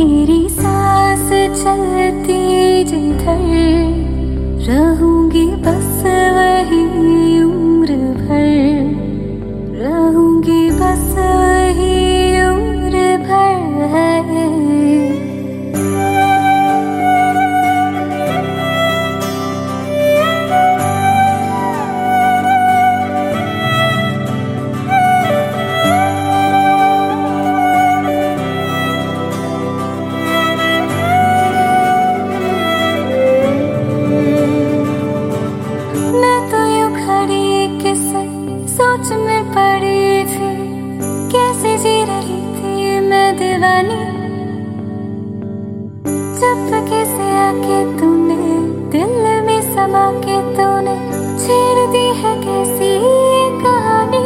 मेरी सांस चलती जिधर, रहूंगी बस वही उम्र भर, रहूंगी बस वही उम्र भर है। सोच में पड़ी थी, कैसे जी रही थी मैं दीवानी। चुपके से आके तूने दिल में समा के तूने छेड़ दी है कैसी ये कहानी।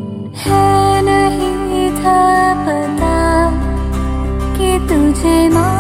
है नहीं था पता कि तुझे